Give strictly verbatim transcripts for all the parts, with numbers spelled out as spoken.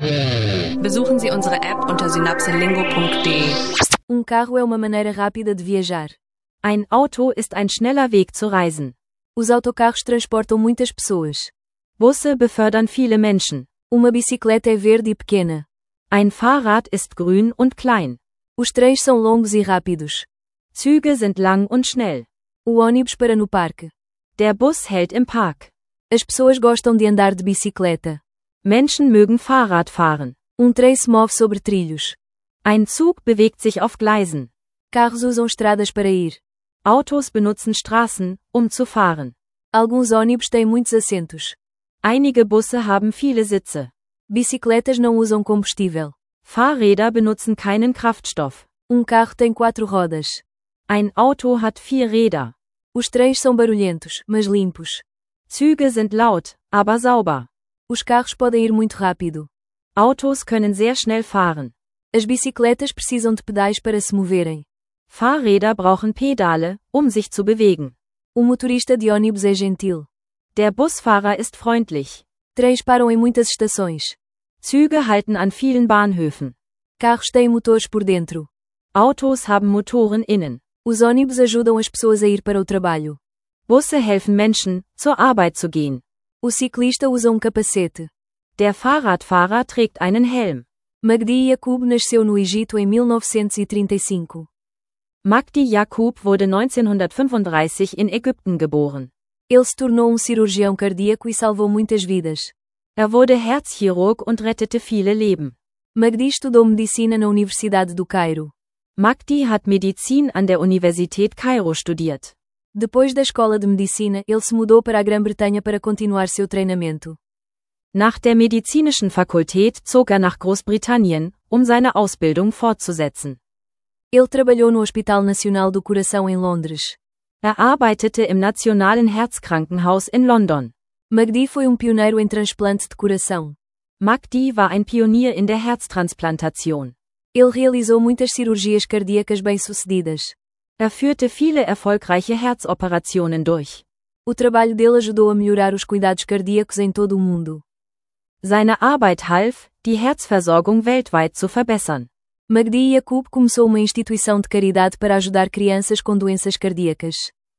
Besuchen Sie unsere App unter synapselingo punkt de. Um carro é uma maneira rápida de viajar. Ein Auto ist ein schneller Weg zu reisen. Os autocarros transportam muitas pessoas. Busse befördern viele Menschen. Uma bicicleta é verde e pequena. Ein Fahrrad ist grün und klein. Os trens são longos e rápidos. Züge sind lang und schnell. O ônibus para no parque. Der Bus hält im Park. As pessoas gostam de andar de bicicleta. Menschen mögen Fahrrad fahren. Um trem se move sobre trilhos. Ein Zug bewegt sich auf Gleisen. Carros usam estradas para ir. Autos benutzen Straßen, um zu fahren. Alguns ônibus têm muitos assentos. Einige Busse haben viele Sitze. Bicicletas não usam combustível. Fahrräder benutzen keinen Kraftstoff. Um carro tem quatro rodas. Ein Auto hat vier Räder. Os trens são barulhentos, mas limpos. Züge sind laut, aber sauber. Os carros podem ir muito rápido. Autos können sehr schnell fahren. As bicicletas precisam de pedais para se moverem. Fahrräder brauchen Pedale, um sich zu bewegen. O motorista de ônibus é gentil. Der Busfahrer ist freundlich. Trens param em muitas estações. Züge halten an vielen Bahnhöfen. Carros têm motores por dentro. Autos haben Motoren innen. Os ônibus ajudam as pessoas a ir para o trabalho. Busse helfen Menschen, zur Arbeit zu gehen. O ciclista usa um capacete. Der Fahrradfahrer trägt einen Helm. Magdi Yaqub nasceu no Egito em mil novecentos e trinta e cinco. Magdi Yaqub wurde neunzehnhundertfünfunddreißig in Ägypten geboren. Ele se tornou um cirurgião cardíaco e salvou muitas vidas. Er wurde Herzchirurg und rettete viele Leben. Magdi estudou medicina na Universidade do Cairo. Magdi hat Medizin an der Universität Kairo studiert. Depois da escola de medicina, ele se mudou para a Grã-Bretanha para continuar seu treinamento. Nach der medizinischen Fakultät zog er nach Großbritannien, um seine Ausbildung fortzusetzen. Ele trabalhou no Hospital Nacional do Coração em Londres. Er arbeitete im Nationalen Herzkrankenhaus in London. Magdi foi um pioneiro em transplante de coração. Magdi war ein Pionier in der Herztransplantation. Ele realizou muitas cirurgias cardíacas bem-sucedidas. Er führte viele erfolgreiche Herzoperationen durch. O trabalho dele ajudou a melhorar os cuidados cardíacos em todo o mundo. Seine Arbeit half, die Herzversorgung weltweit zu verbessern. Magdi Yaqub começou uma instituição de caridade para ajudar crianças com doenças cardíacas.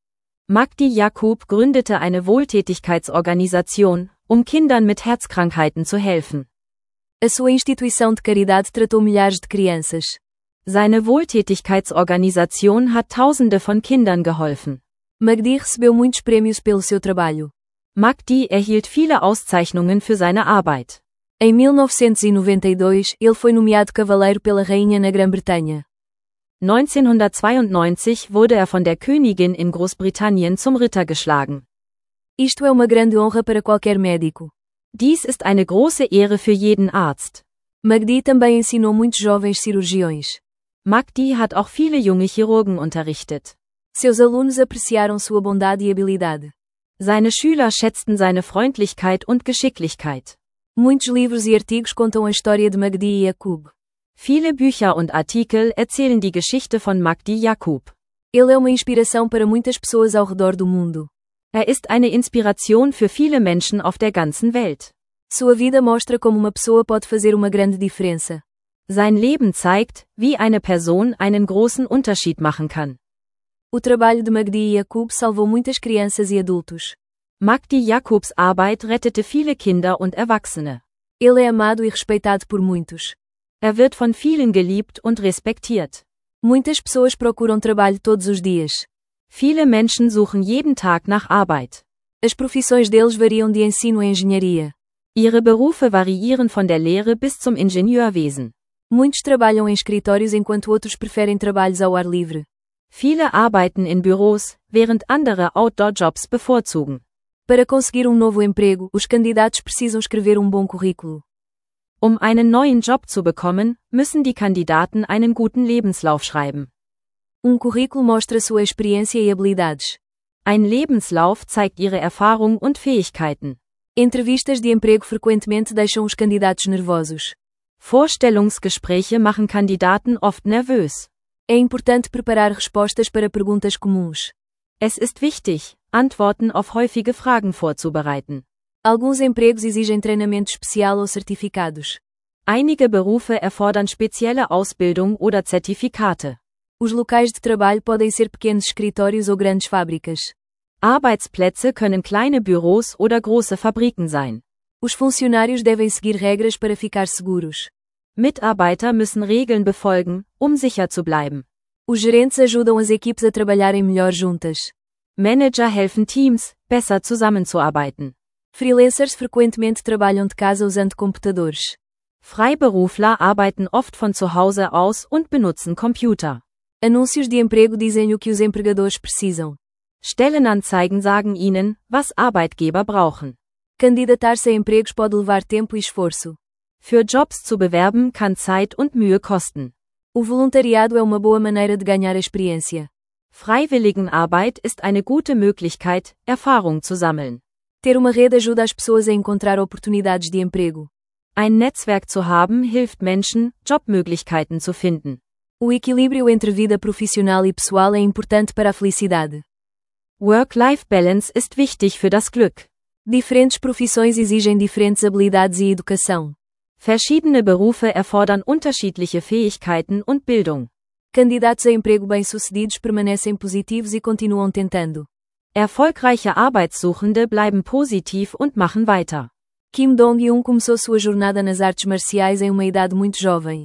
Magdi Yaqub gründete eine Wohltätigkeitsorganisation, um Kindern mit Herzkrankheiten zu helfen. A sua instituição de caridade tratou milhares de crianças. Seine Wohltätigkeitsorganisation hat Tausende von Kindern geholfen. Magdi recebeu muitos prêmios pelo seu trabalho. Magdi erhielt viele Auszeichnungen für seine Arbeit. Em mil novecentos e noventa e dois, ele foi nomeado cavaleiro pela rainha na Grã-Bretanha. neunzehnhundertzweiundneunzig wurde er von der Königin in Großbritannien zum Ritter geschlagen. Isto é uma grande honra para qualquer médico. Dies ist eine große Ehre für jeden Arzt. Magdi também ensinou muitos jovens cirurgiões. Magdi hat auch viele junge Chirurgen unterrichtet. Seus alunos apreciaram sua bondade e habilidade. Seine Schüler schätzten seine Freundlichkeit und Geschicklichkeit. Muitos livros e artigos contam a história de Magdi Yaqub. Viele Bücher und Artikel erzählen die Geschichte von Magdi Yaqub. Ele é uma inspiração para muitas pessoas ao redor do mundo. Er ist eine Inspiration für viele Menschen auf der ganzen Welt. Sua vida mostra como uma pessoa pode fazer uma grande diferença. Sein Leben zeigt, wie eine Person einen großen Unterschied machen kann. O trabalho de Magdi Yaqub salvou muitas crianças e adultos. Magdi Yaqubs Arbeit rettete viele Kinder und Erwachsene. Ele é amado e respeitado por muitos. Er wird von vielen geliebt und respektiert. Muitas pessoas procuram trabalho todos os dias. Viele Menschen suchen jeden Tag nach Arbeit. As profissões deles variam de ensino a engenharia. Ihre Berufe variieren von der Lehre bis zum Ingenieurwesen. Muitos trabalham em escritórios enquanto outros preferem trabalhos ao ar livre. Viele arbeiten in Büros, während andere Outdoor-Jobs bevorzugen. Para conseguir um novo emprego, os candidatos precisam escrever um bom currículo. Um einen neuen Job zu bekommen, müssen die Kandidaten einen guten Lebenslauf schreiben. Um currículo mostra sua experiência e habilidades. Ein Lebenslauf zeigt ihre Erfahrung und Fähigkeiten. Entrevistas de emprego frequentemente deixam os candidatos nervosos. Vorstellungsgespräche machen Kandidaten oft nervös. É importante preparar respostas para perguntas comuns. Es ist wichtig, Antworten auf häufige Fragen vorzubereiten. Alguns empregos exigem treinamento especial ou certificados. Einige Berufe erfordern spezielle Ausbildung oder Zertifikate. Os locais de trabalho podem ser pequenos escritórios ou grandes fábricas. Arbeitsplätze können kleine Büros oder große Fabriken sein. Os funcionários devem seguir regras para ficar seguros. Mitarbeiter müssen Regeln befolgen, um sicher zu bleiben. Os gerentes ajudam as equipes a trabalharem melhor juntas. Manager helfen Teams, besser zusammenzuarbeiten. Freelancers frequentemente trabalham de casa usando computadores. Freiberufler arbeiten oft von zu Hause aus und benutzen Computer. Anúncios de emprego dizem o que os empregadores precisam. Stellenanzeigen sagen ihnen, was Arbeitgeber brauchen. Candidatar-se a empregos pode levar tempo e esforço. Für Jobs zu bewerben kann Zeit und Mühe kosten. O voluntariado é uma boa maneira de ganhar experiência. Freiwilligenarbeit ist eine gute Möglichkeit, Erfahrung zu sammeln. Ter uma rede ajuda as pessoas a encontrar oportunidades de emprego. Ein Netzwerk zu haben hilft Menschen, Jobmöglichkeiten zu finden. O equilíbrio entre vida profissional e pessoal é importante para a felicidade. Work-Life-Balance ist wichtig für das Glück. Diferentes profissões exigem diferentes habilidades e educação. Verschiedene Berufe erfordern unterschiedliche Fähigkeiten und Bildung. Candidatos a emprego bem-sucedidos permanecem positivos e continuam tentando. Erfolgreiche Arbeitssuchende bleiben positiv und machen weiter. Kim Dong-hyun começou sua jornada nas artes marciais em uma idade muito jovem.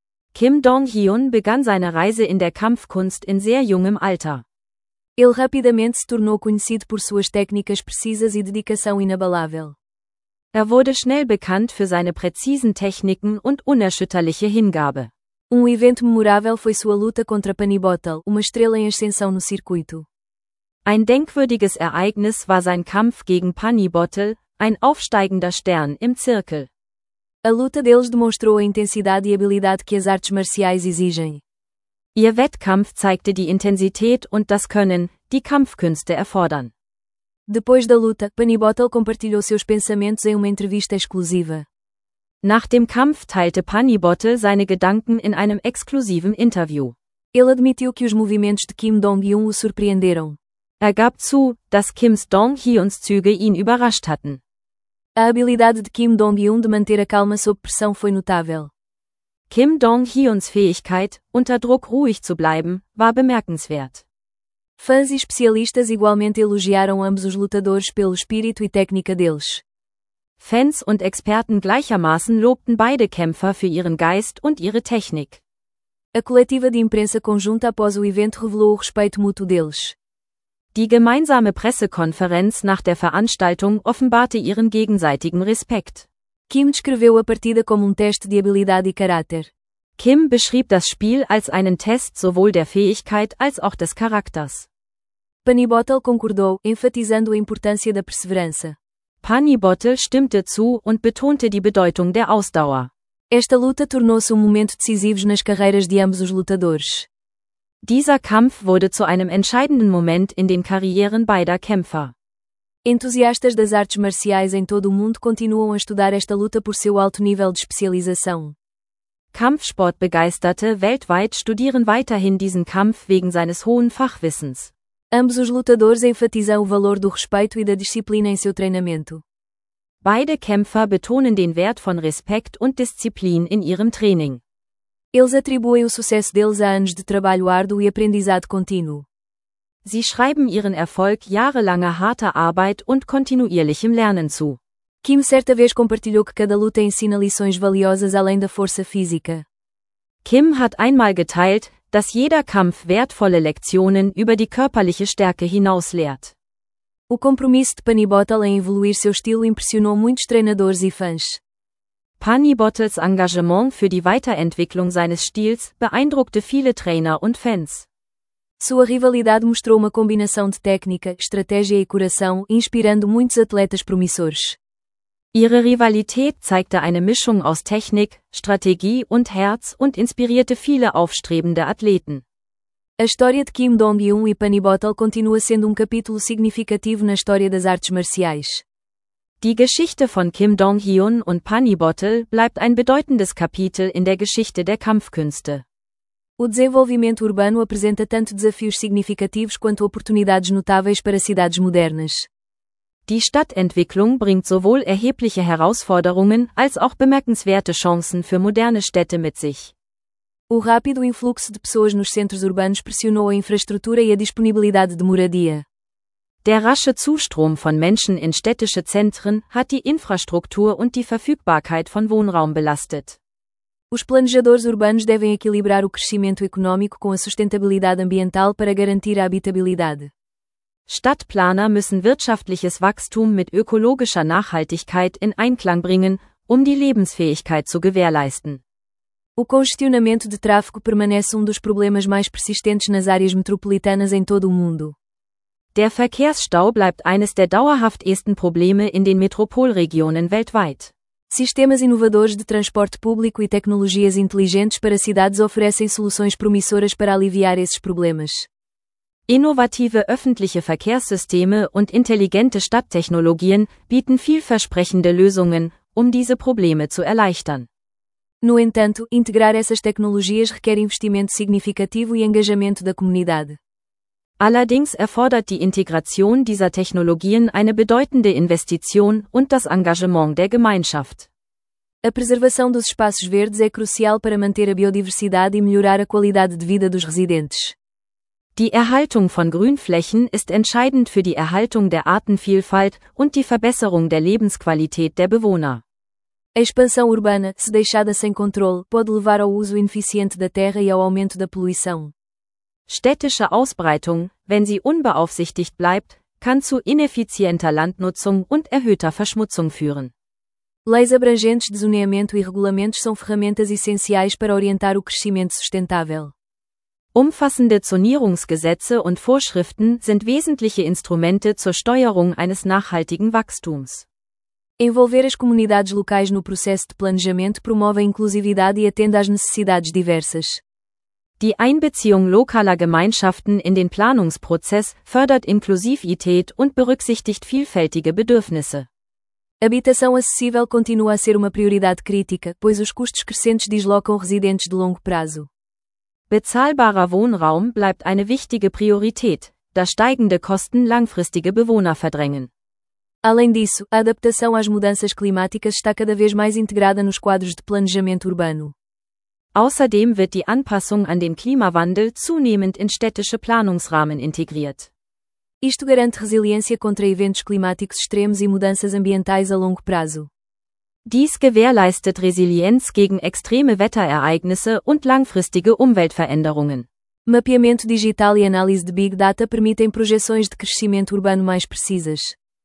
Kim Dong-hyun begann seine Reise in der Kampfkunst in sehr jungem Alter. Ele rapidamente se tornou conhecido por suas técnicas precisas e dedicação inabalável. Er wurde schnell bekannt für seine präzisen Techniken und unerschütterliche Hingabe. Um evento memorável foi sua luta contra Pani Bottle, uma estrela em ascensão no circuito. Ein denkwürdiges Ereignis war sein Kampf gegen Pani Bottle, ein aufsteigender Stern im Zirkel. A luta deles demonstrou a intensidade e habilidade que as artes marciais exigem. Ihr Wettkampf zeigte die Intensität und das Können, die Kampfkünste erfordern. Depois da luta, Pani Bottle compartilhou seus pensamentos em uma entrevista exclusiva. Nach dem Kampf teilte Pani Bottle seine Gedanken in einem exklusiven Interview. Ele admitiu que os movimentos de Kim Dong-hyun o surpreenderam. Er gab zu, dass Kim Dong-hyuns Züge ihn überrascht hatten. A habilidade de Kim Dong-hyun de manter a calma sob pressão foi notável. Kim Dong-hyuns Fähigkeit, unter Druck ruhig zu bleiben, war bemerkenswert. Fãs e especialistas igualmente elogiaram ambos os lutadores pelo espírito e técnica deles. Fans und Experten gleichermaßen lobten beide Kämpfer für ihren Geist und ihre Technik. A coletiva de imprensa conjunta após o evento revelou o respeito mútuo deles. Die gemeinsame Pressekonferenz nach der Veranstaltung offenbarte ihren gegenseitigen Respekt. Kim descreveu a partida como um teste de habilidade e caráter. Kim beschrieb das Spiel als einen Test sowohl der Fähigkeit als auch des Charakters. Pani Bottle concordou, enfatizando a importância da perseverança. Pani Bottle stimmte zu und betonte die Bedeutung der Ausdauer. Esta luta tornou-se um momento decisivo nas carreiras de ambos os lutadores. Dieser Kampf wurde zu einem entscheidenden Moment in den Karrieren beider Kämpfer. Entusiastas das artes marciais em todo o mundo continuam a estudar esta luta por seu alto nível de especialização. Kampfsportbegeisterte weltweit studieren weiterhin diesen Kampf wegen seines hohen Fachwissens. Ambos os lutadores enfatizam o valor do respeito e da disciplina em seu treinamento. Beide Kämpfer betonen den Wert von Respekt und Disziplin in ihrem Training. Eles atribuem o sucesso deles a anos de trabalho árduo e aprendizado contínuo. Sie schreiben ihren Erfolg jahrelanger harter Arbeit und kontinuierlichem Lernen zu. Kim certa vez compartilhou que cada luta ensina lições valiosas além da força física. Kim hat einmal geteilt, dass jeder Kampf wertvolle Lektionen über die körperliche Stärke hinaus lehrt. O compromisso de Pani Bottle em evoluir seu estilo impressionou muitos treinadores e fãs. Pani Bottles Engagement für die Weiterentwicklung seines Stils beeindruckte viele Trainer und Fans. Sua rivalidade mostrou uma combinação de técnica, estratégia e coração, inspirando muitos atletas promissores. Ihre Rivalität zeigte eine Mischung aus Technik, Strategie und Herz und inspirierte viele aufstrebende Athleten. A história de Kim Dong-hyun e Pani Bottle continua sendo um capítulo significativo na história das artes marciais. Die Geschichte von Kim Dong-hyun und Pani Bottle bleibt ein bedeutendes Kapitel in der Geschichte der Kampfkünste. O desenvolvimento urbano apresenta tanto desafios significativos quanto oportunidades notáveis para cidades modernas. Die Stadtentwicklung bringt sowohl erhebliche Herausforderungen als auch bemerkenswerte Chancen für moderne Städte mit sich. O rápido influxo de pessoas nos centros urbanos pressionou a infraestrutura e a disponibilidade de moradia. Der rasche Zustrom von Menschen in städtische Zentren hat die Infrastruktur und die Verfügbarkeit von Wohnraum belastet. Os planejadores urbanos devem equilibrar o crescimento econômico com a sustentabilidade ambiental para garantir a habitabilidade. Stadtplaner müssen wirtschaftliches Wachstum mit ökologischer Nachhaltigkeit in Einklang bringen, um die Lebensfähigkeit zu gewährleisten. O congestionamento de tráfego permanece um dos problemas mais persistentes nas áreas metropolitanas em todo o mundo. Der Verkehrsstau bleibt eines der dauerhaftesten Probleme in den Metropolregionen weltweit. Sistemas inovadores de transporte público e tecnologias inteligentes para cidades oferecem soluções promissoras para aliviar esses problemas. Innovative öffentliche Verkehrssysteme und intelligente Stadttechnologien bieten vielversprechende Lösungen, um diese Probleme zu erleichtern. No entanto, integrar essas tecnologias requer investimento significativo e engajamento da comunidade. Allerdings erfordert die Integration dieser Technologien eine bedeutende Investition und das Engagement der Gemeinschaft. A preservação dos espaços verdes é crucial para manter a biodiversidade e melhorar a qualidade de vida dos residentes. Die Erhaltung von Grünflächen ist entscheidend für die Erhaltung der Artenvielfalt und die Verbesserung der Lebensqualität der Bewohner. A expansão urbana, se deixada sem controle, pode levar ao uso ineficiente da terra e ao aumento da poluição. Städtische Ausbreitung, wenn sie unbeaufsichtigt bleibt, kann zu ineffizienter Landnutzung und erhöhter Verschmutzung führen. Leis abrangentes de zoneamento e regulamentos são ferramentas essenciais para orientar o crescimento sustentável. Umfassende Zonierungsgesetze und Vorschriften sind wesentliche Instrumente zur Steuerung eines nachhaltigen Wachstums. Envolver as comunidades locais no processo de planejamento promove a inclusividade e atende às necessidades diversas. Die Einbeziehung lokaler Gemeinschaften in den Planungsprozess fördert Inklusivität und berücksichtigt vielfältige Bedürfnisse. Habitação acessível continua a ser uma prioridade crítica, pois os custos crescentes deslocam residentes de longo prazo. Bezahlbarer Wohnraum bleibt eine wichtige Priorität, da steigende Kosten langfristige Bewohner verdrängen. Além disso, a adaptação às mudanças climáticas está cada vez mais integrada nos quadros de planejamento urbano. Außerdem wird die Anpassung an den Klimawandel zunehmend in städtische Planungsrahmen integriert. Isto garante resiliência contra eventos climáticos extremos e mudanças ambientais a longo prazo. Dies gewährleistet Resilienz gegen extreme Wetterereignisse und langfristige Umweltveränderungen. Mapeamento digital e análise de Big Data permitem projeções de crescimento urbano mais precisas.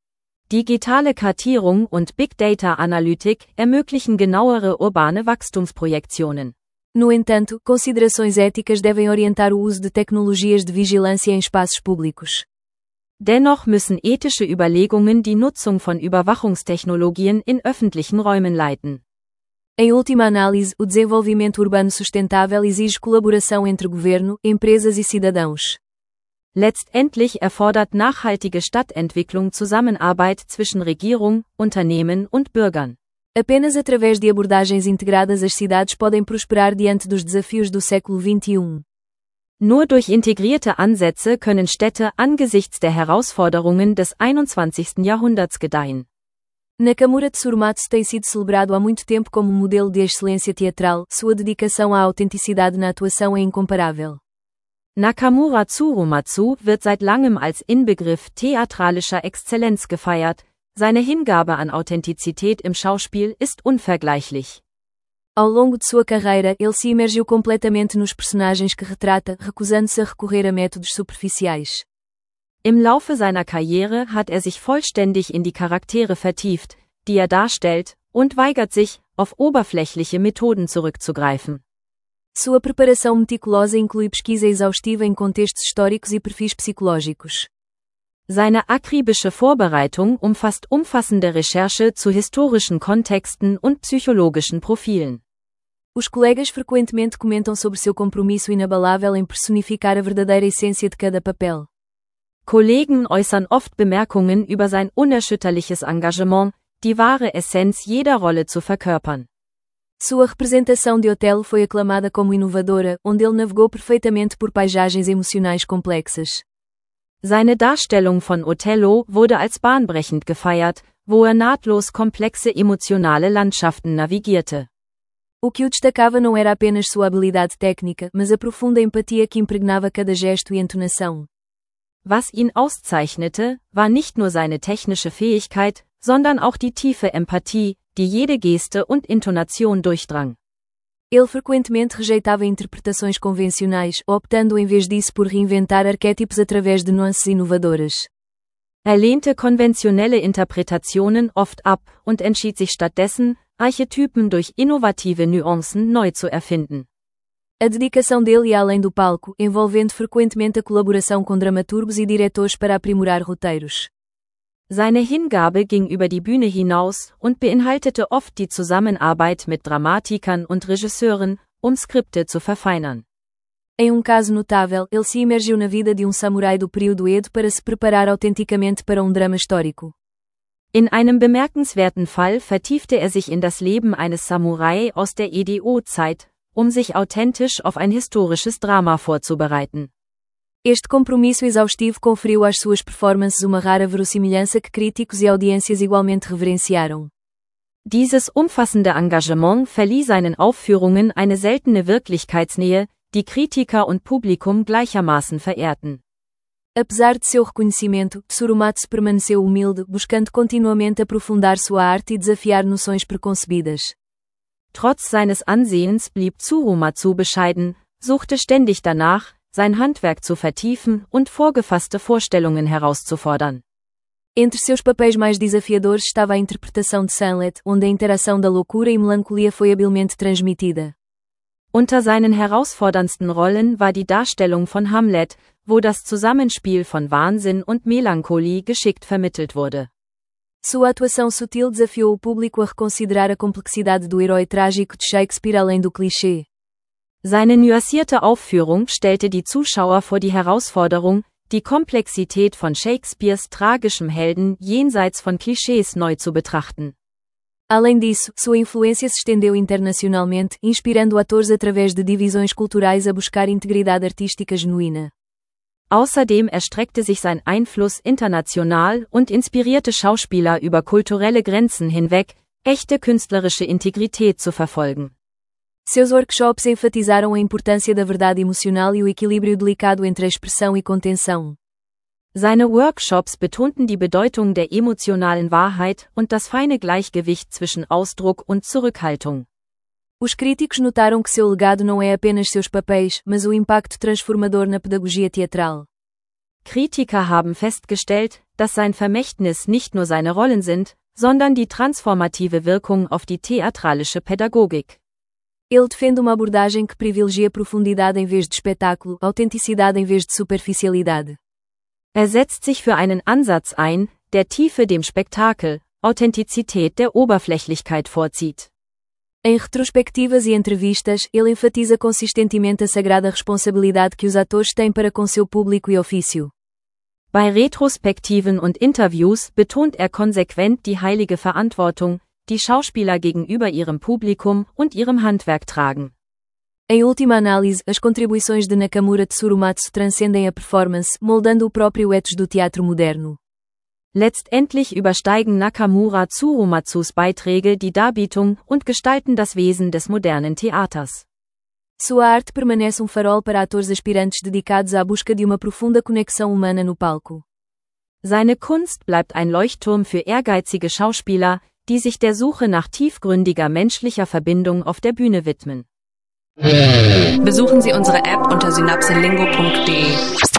Digitale Kartierung und Big Data Analytik ermöglichen genauere urbane Wachstumsprojektionen. No entanto, considerações éticas devem orientar o uso de tecnologias de vigilância em espaços públicos. Dennoch müssen ethische Überlegungen die Nutzung von Überwachungstechnologien in öffentlichen Räumen leiten. Em última análise, o desenvolvimento urbano sustentável exige colaboração entre governo, empresas e cidadãos. Letztendlich erfordert nachhaltige Stadtentwicklung Zusammenarbeit zwischen Regierung, Unternehmen und Bürgern. Apenas através de abordagens integradas as cidades podem prosperar diante dos desafios do século vinte e um. Nur durch integrierte Ansätze können Städte angesichts der Herausforderungen des einundzwanzigsten Jahrhunderts gedeihen. Nakamura Tsurumatsu tem sido celebrado há muito tempo como um modelo de excelência teatral, sua dedicação à autenticidade na atuação é incomparável. Nakamura Tsurumatsu wird seit langem als Inbegriff theatralischer Exzellenz gefeiert, seine Hingabe an Authentizität im Schauspiel ist unvergleichlich. Ao longo de sua carreira, ele se imergiu completamente nos personagens que retrata, recusando-se a recorrer a métodos superficiais. Im Laufe seiner Karriere hat er sich vollständig in die Charaktere vertieft, die er darstellt, und weigert sich, auf oberflächliche Methoden zurückzugreifen. Sua preparação meticulosa inclui pesquisa exaustiva em contextos históricos e perfis psicológicos. Seine akribische Vorbereitung umfasst umfassende Recherche zu historischen Kontexten und psychologischen Profilen. Os colegas frequentemente comentam sobre seu compromisso inabalável em personificar a verdadeira essência de cada papel. Kollegen äußern oft Bemerkungen über sein unerschütterliches Engagement, die wahre Essenz jeder Rolle zu verkörpern. Sua representação de Otelo foi aclamada como inovadora, onde ele navegou perfeitamente por paisagens emocionais complexas. Seine Darstellung von Othello wurde als bahnbrechend gefeiert, wo er nahtlos komplexe emotionale Landschaften navigierte. O que o destacava não era apenas sua habilidade técnica, mas a profunda empatia que impregnava cada gesto e entonação. Was ihn auszeichnete, war nicht nur seine technische Fähigkeit, sondern auch die tiefe Empathie, die jede Geste und Intonation durchdrang. Ele frequentemente rejeitava interpretações convencionais, optando em vez disso por reinventar arquétipos através de nuances inovadoras. Er lehnte konventionelle Interpretationen oft ab und entschied sich stattdessen, Archetypen durch innovative Nuancen neu zu erfinden. A dedicação dele ia além do palco, envolvendo frequentemente a colaboração com dramaturgos e diretores para aprimorar roteiros. Seine Hingabe ging über die Bühne hinaus und beinhaltete oft die Zusammenarbeit mit Dramatikern und Regisseuren, um Skripte zu verfeinern. Em um caso notável, ele se imergiu na vida de um samurai do período Edo para se preparar autenticamente para um drama histórico. In einem bemerkenswerten Fall vertiefte er sich in das Leben eines Samurai aus der Edo-Zeit, um sich authentisch auf ein historisches Drama vorzubereiten. Este compromisso exaustivo conferiu às suas performances uma rara verossimilhança que críticos e audiências igualmente reverenciaram. Dieses umfassende Engagement verlieh seinen Aufführungen eine seltene Wirklichkeitsnähe, die Kritiker und Publikum gleichermaßen verehrten. Apesar de seu reconhecimento, Tsurumatsu permaneceu humilde, buscando continuamente aprofundar sua arte e desafiar noções preconcebidas. Trotz seines Ansehens blieb Tsurumatsu bescheiden, suchte ständig danach, sein Handwerk zu vertiefen und vorgefasste Vorstellungen herauszufordern. Entre seus papéis mais desafiadores estava a interpretação de Hamlet, onde a interação da loucura e melancolia foi habilmente transmitida. Unter seinen herausforderndsten Rollen war die Darstellung von Hamlet, wo das Zusammenspiel von Wahnsinn und Melancholie geschickt vermittelt wurde. Sua atuação sutil desafiou o público a reconsiderar a complexidade do herói trágico de Shakespeare além do clichê. Seine nuancierte Aufführung stellte die Zuschauer vor die Herausforderung, die Komplexität von Shakespeares tragischem Helden jenseits von Klischees neu zu betrachten. Além disso, sua influência se estendeu internacionalmente, inspirando atores através de divisões culturais a buscar integridade artística genuína. Außerdem erstreckte sich sein Einfluss international und inspirierte Schauspieler über kulturelle Grenzen hinweg, echte künstlerische Integrität zu verfolgen. Seus workshops enfatizaram a importância da verdade emocional e o equilíbrio delicado entre a expressão e contenção. Seine Workshops betonten die Bedeutung der emotionalen Wahrheit und das feine Gleichgewicht zwischen Ausdruck und Zurückhaltung. Os críticos notaram que seu legado não é apenas seus papéis, mas o impacto transformador na pedagogia teatral. Kritiker haben festgestellt, dass sein Vermächtnis nicht nur seine Rollen sind, sondern die transformative Wirkung auf die theatralische Pädagogik. Ele defende uma abordagem que privilegia profundidade em vez de espetáculo, autenticidade em vez de superficialidade. Er setzt sich für einen Ansatz ein, der Tiefe dem Spektakel, Authentizität der Oberflächlichkeit vorzieht. Em retrospectivas e entrevistas, ele enfatiza consistentemente a sagrada responsabilidade que os atores têm para com seu público e ofício. Bei Retrospektiven und Interviews betont er konsequent die heilige Verantwortung, die Schauspieler gegenüber ihrem Publikum und ihrem Handwerk tragen. Em última análise, as contribuições de Nakamura Tsurumatsu transcendem a performance, moldando o próprio ethos do teatro moderno. Letztendlich übersteigen Nakamura Tsurumatsus Beiträge die Darbietung und gestalten das Wesen des modernen Theaters. Sua arte permanece um farol para atores aspirantes dedicados à busca de uma profunda conexão humana no palco. Seine Kunst bleibt ein Leuchtturm für ehrgeizige Schauspieler, die sich der Suche nach tiefgründiger menschlicher Verbindung auf der Bühne widmen. Besuchen Sie unsere App unter synapselingo punkt de.